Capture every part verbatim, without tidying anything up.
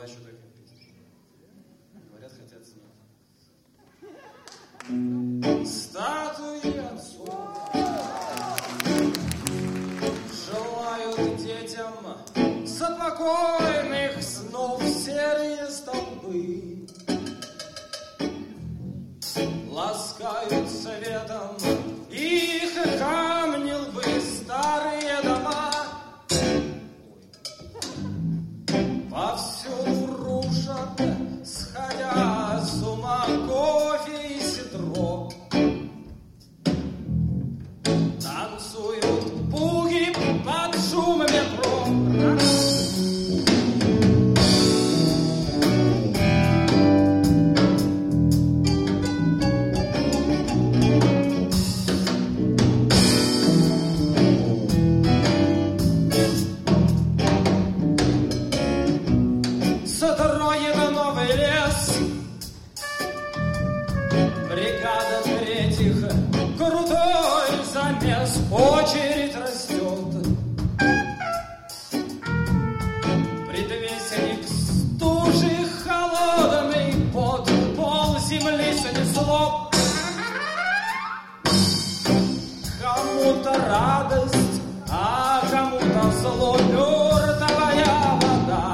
еще такая песня. Говорят, хотят знать. Статуи отцов желают детям спокойных снов, серые столбы ласкают светом их камни лбы, старые дома повсюду рушат, сходя с ума, кофе и сидро. Танцуют пуги под шум метро. Строит новый лес, бригада третьих, крутой замес, очередь растет. Предвестник стужи холодный, под пол земли снесло. Кому-то радость, а кому-то зло, мертвая вода.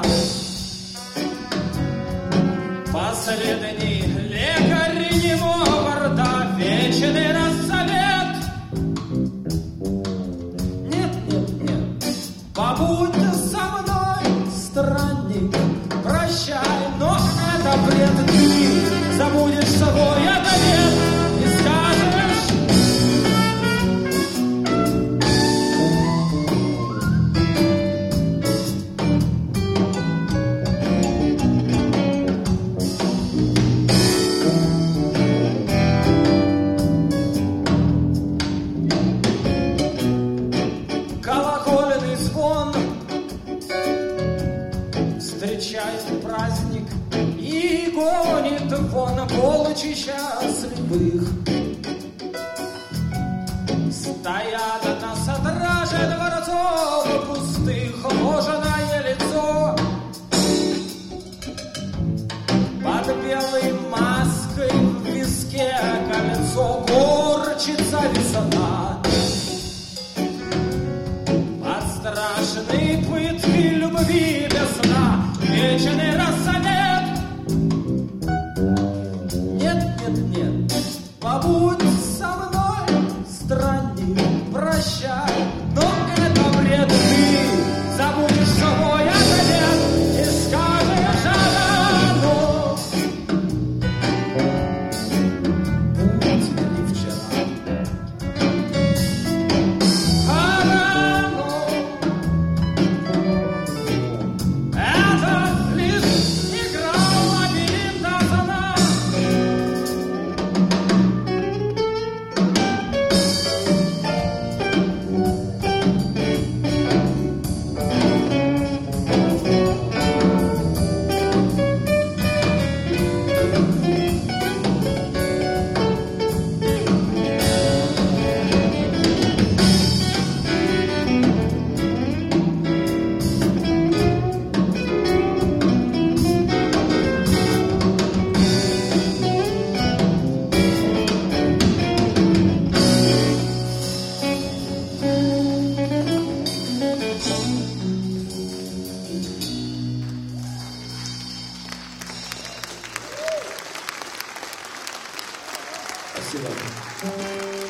Последний лекарь немого рта, вечный рассвет. Нет, нет, нет, побудь со мной, странник, прощай, но это бред. Ты забудешь свой ответ и скажешь: встречает праздник и гонит вон полчища счастливых. Стоят на страже дворцов пустых, ложное лицо. Под белой маской в виске кольцо, горчица весна. Под страшной пыткой любви без сна, вечный рассвет. Нет, нет, нет, побудь со мной, странник, прощай, но это бред. Ты забудешь свой ответ и скажешь: а ну, будь ли вчера. А ну, это лишь игра лабиринта сна. Спасибо.